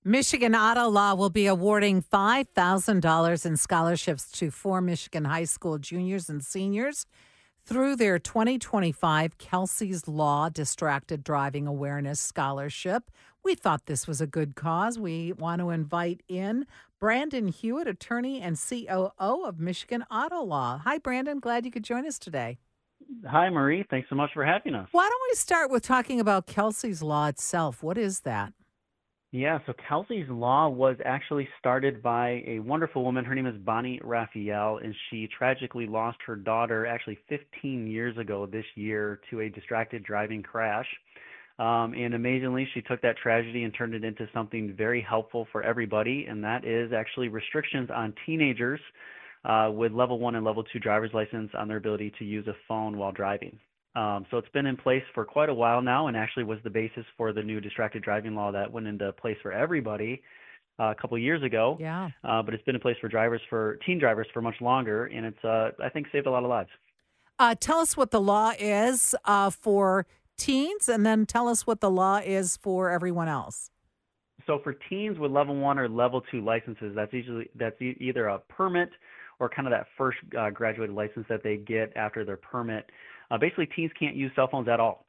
Michigan Auto Law will be awarding $5,000 in scholarships to four Michigan high school juniors and seniors through their 2025 Kelsey's Law Distracted Driving Awareness Scholarship. We thought this was a good cause. We want to invite in Brandon Hewitt, attorney and COO of Michigan Auto Law. Hi, Brandon. Glad you could join us today. Hi, Marie. Thanks so much for having us. Why don't we start with talking about Kelsey's Law itself? What is that? Yeah, so Kelsey's Law was actually started by a wonderful woman. Her name is Bonnie Raphael, and she tragically lost her daughter actually 15 years ago this year to a distracted driving crash. And amazingly, she took that tragedy and turned it into something very helpful for everybody, and that is actually restrictions on teenagers with level 1 and level 2 driver's license on their ability to use a phone while driving. So it's been in place for quite a while now, and actually was the basis for the new distracted driving law that went into place for everybody a couple of years ago. Yeah. But it's been in place for teen drivers for much longer, and it's I think saved a lot of lives. Tell us what the law is for teens, and then tell us what the law is for everyone else. So for teens with level 1 or level 2 licenses, that's either a permit or kind of that first graduated license that they get after their permit. Basically, teens can't use cell phones at all.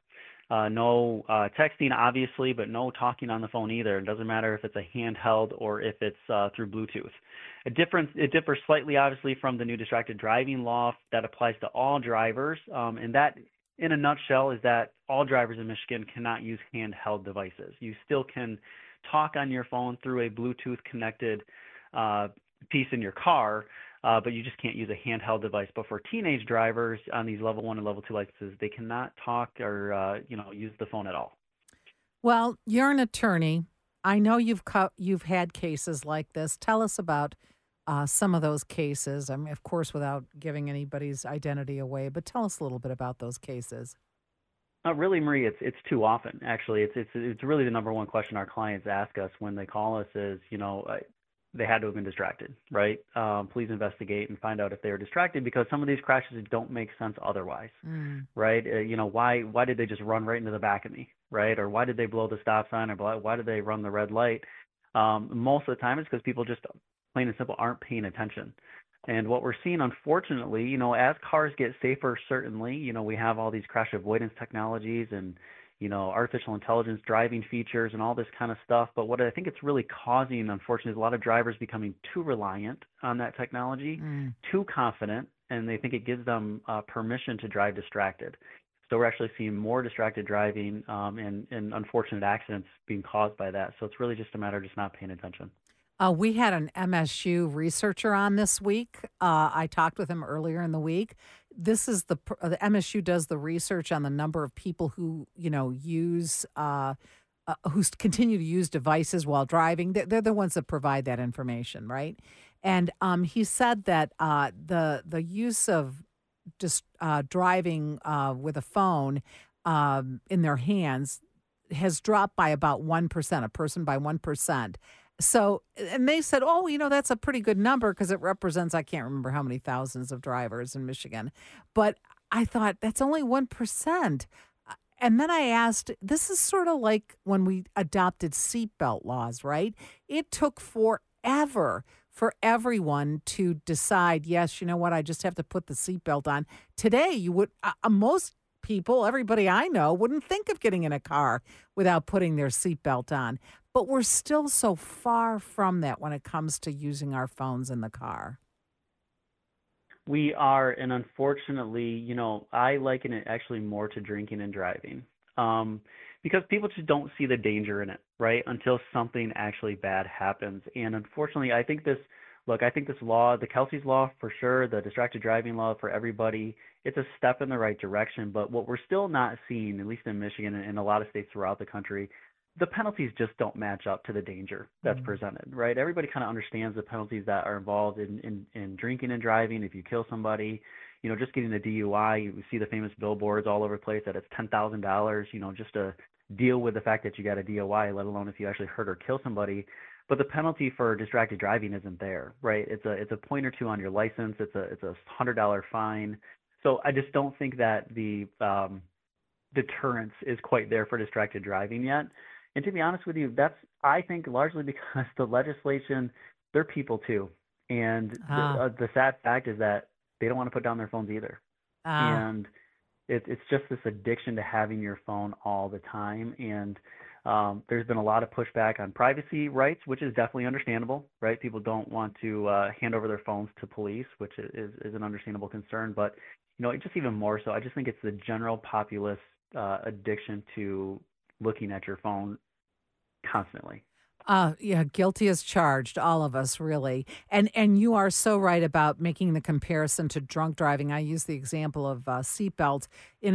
No texting, obviously, but no talking on the phone either. It doesn't matter if it's a handheld or if it's through Bluetooth. It differs slightly, obviously, from the new distracted driving law that applies to all drivers. And that, in a nutshell, is that all drivers in Michigan cannot use handheld devices. You still can talk on your phone through a Bluetooth connected piece in your car, but you just can't use a handheld device. But for teenage drivers on these level 1 and level 2 licenses, they cannot talk or use the phone at all. Well, you're an attorney. I know you've had cases like this. Tell us about some of those cases. I mean, of course, without giving anybody's identity away, but tell us a little bit about those cases. Really, Marie, it's too often. Actually, it's really the number one question our clients ask us when they call us is, they had to have been distracted, right? Please investigate and find out if they were distracted, because some of these crashes don't make sense otherwise, right? Why did they just run right into the back of me, right? Or why did they blow the stop sign, or why did they run the red light? Most of the time, it's because people just plain and simple aren't paying attention. And what we're seeing, unfortunately, as cars get safer, certainly, we have all these crash avoidance technologies and artificial intelligence driving features and all this kind of stuff. But what I think it's really causing, unfortunately, is a lot of drivers becoming too reliant on that technology, too confident, and they think it gives them permission to drive distracted. So we're actually seeing more distracted driving and unfortunate accidents being caused by that. So it's really just a matter of just not paying attention. We had an MSU researcher on this week. I talked with him earlier in the week. This is the MSU does the research on the number of people who use who continue to use devices while driving. They're the ones that provide that information, right? And he said that the use of just driving with a phone in their hands has dropped by about 1%, a person by 1%. So, and they said, oh, that's a pretty good number because it represents, I can't remember how many thousands of drivers in Michigan. But I thought that's only 1%. And then I asked, this is sort of like when we adopted seatbelt laws, right? It took forever for everyone to decide, yes, you know what, I just have to put the seatbelt on. Today, you would, most people, everybody I know, wouldn't think of getting in a car without putting their seatbelt on. But we're still so far from that when it comes to using our phones in the car. We are, and unfortunately, I liken it actually more to drinking and driving, because people just don't see the danger in it, right? Until something actually bad happens. And unfortunately, I think this law, the Kelsey's Law for sure, the distracted driving law for everybody, it's a step in the right direction. But what we're still not seeing, at least in Michigan and in a lot of states throughout the country, the penalties just don't match up to the danger that's presented, right? Everybody kind of understands the penalties that are involved in drinking and driving. If you kill somebody, just getting a DUI, you see the famous billboards all over the place that it's $10,000, just to deal with the fact that you got a DUI, let alone if you actually hurt or kill somebody. But the penalty for distracted driving isn't there, right? It's a point or two on your license. It's a $100 fine. So I just don't think that the deterrence is quite there for distracted driving yet. And to be honest with you, that's I think largely because the legislation, they're people too, and Ah, the sad fact is that they don't want to put down their phones either, ah. and it's just this addiction to having your phone all the time. And there's been a lot of pushback on privacy rights, which is definitely understandable, right? People don't want to hand over their phones to police, which is an understandable concern. But just even more so, I just think it's the general populace addiction to looking at your phone constantly. Yeah, guilty as charged, all of us really. And you are so right about making the comparison to drunk driving. I use the example of seatbelt.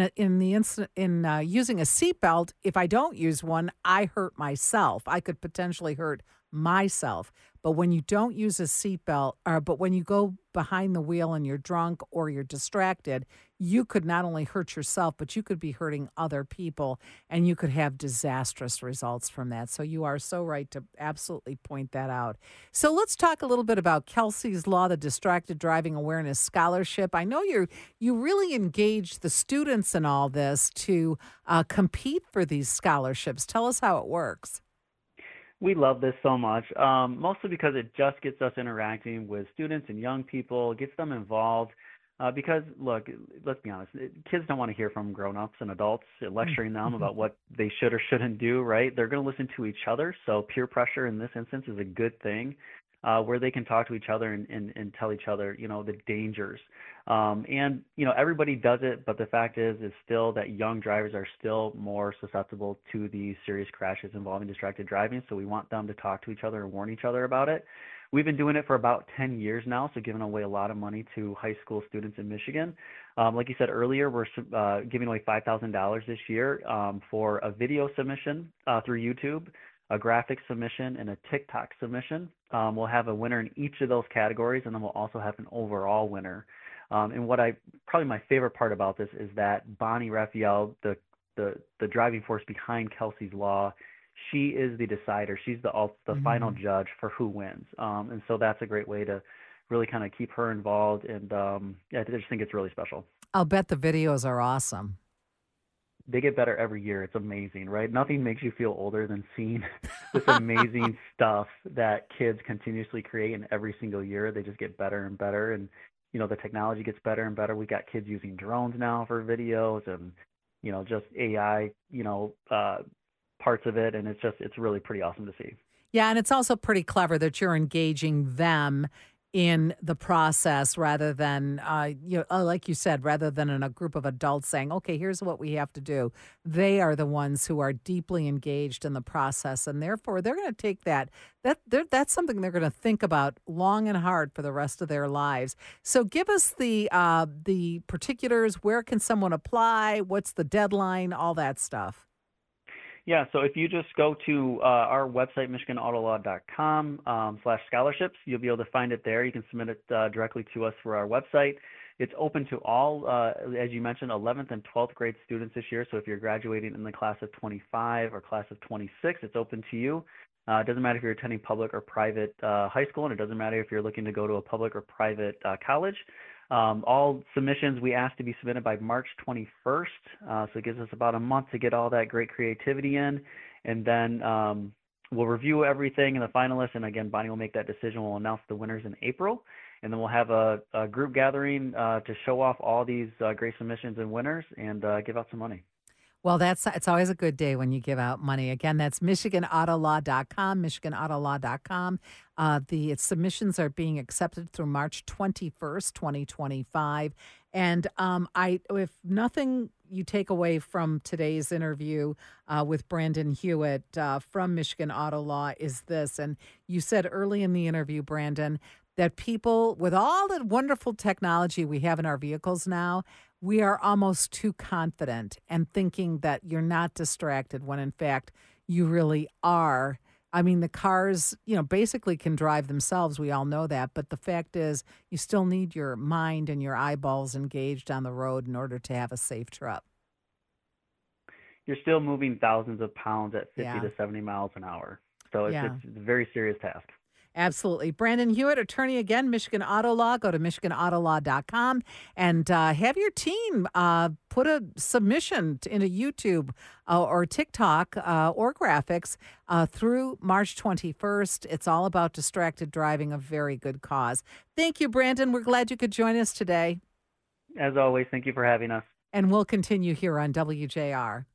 In using a seatbelt, if I don't use one, I hurt myself. I could potentially hurt myself. But when you don't use a seatbelt, or but when you go behind the wheel and you're drunk or you're distracted, you could not only hurt yourself, but you could be hurting other people and you could have disastrous results from that. So you are so right to absolutely point that out. So let's talk a little bit about Kelsey's Law, the Distracted Driving Awareness Scholarship. I know you really engage the students in all this to compete for these scholarships. Tell us how it works. We love this so much, mostly because it just gets us interacting with students and young people, gets them involved. Because, look, let's be honest, kids don't want to hear from grown-ups and adults lecturing them about what they should or shouldn't do, right? They're going to listen to each other. So peer pressure in this instance is a good thing, where they can talk to each other and tell each other, the dangers. Everybody does it, but the fact is still that young drivers are still more susceptible to these serious crashes involving distracted driving. So we want them to talk to each other and warn each other about it. We've been doing it for about 10 years now, so giving away a lot of money to high school students in Michigan. Like you said earlier, we're giving away $5,000 this year for a video submission through YouTube, a graphic submission, and a TikTok submission. We'll have a winner in each of those categories, and then we'll also have an overall winner. And probably my favorite part about this is that Bonnie Raphael, the driving force behind Kelsey's Law, she is the decider. She's the final Mhm. judge for who wins. And so that's a great way to really kind of keep her involved. And yeah, I just think it's really special. I'll bet the videos are awesome. They get better every year. It's amazing, right? Nothing makes you feel older than seeing this amazing stuff that kids continuously create, and every single year they just get better and better. And the technology gets better and better. We got kids using drones now for videos, and just AI, parts of it, and it's really pretty awesome to see. Yeah, and it's also pretty clever that you're engaging them in the process rather than, like you said, rather than in a group of adults saying, okay, here's what we have to do. They are the ones who are deeply engaged in the process. And therefore, they're going to take that's something they're going to think about long and hard for the rest of their lives. So give us the particulars. Where can someone apply? What's the deadline? All that stuff. Yeah, so if you just go to our website, michiganautolaw.com /scholarships, you'll be able to find it there. You can submit it directly to us through our website. It's open to all, as you mentioned, 11th and 12th grade students this year. So if you're graduating in the class of 25 or class of 26, it's open to you. It doesn't matter if you're attending public or private high school, and it doesn't matter if you're looking to go to a public or private college. All submissions we ask to be submitted by March 21st, so it gives us about a month to get all that great creativity in, and then we'll review everything and the finalists, and again, Bonnie will make that decision. We'll announce the winners in April, and then we'll have a group gathering to show off all these great submissions and winners and give out some money. Well, it's always a good day when you give out money. Again, that's michiganautolaw.com, michiganautolaw.com. The submissions are being accepted through March 21st, 2025. And if nothing you take away from today's interview with Brandon Hewitt from Michigan Auto Law is this, and you said early in the interview, Brandon, that people, with all the wonderful technology we have in our vehicles now, we are almost too confident and thinking that you're not distracted when in fact you really are. I mean, the cars, basically can drive themselves. We all know that. But the fact is, you still need your mind and your eyeballs engaged on the road in order to have a safe trip. You're still moving thousands of pounds at 50 Yeah. to 70 miles an hour. So it's, Yeah. it's a very serious task. Absolutely. Brandon Hewitt, attorney again, Michigan Auto Law. Go to michiganautolaw.com and have your team put a submission into YouTube or TikTok or graphics through March 21st. It's all about distracted driving, a very good cause. Thank you, Brandon. We're glad you could join us today. As always, thank you for having us. And we'll continue here on WJR.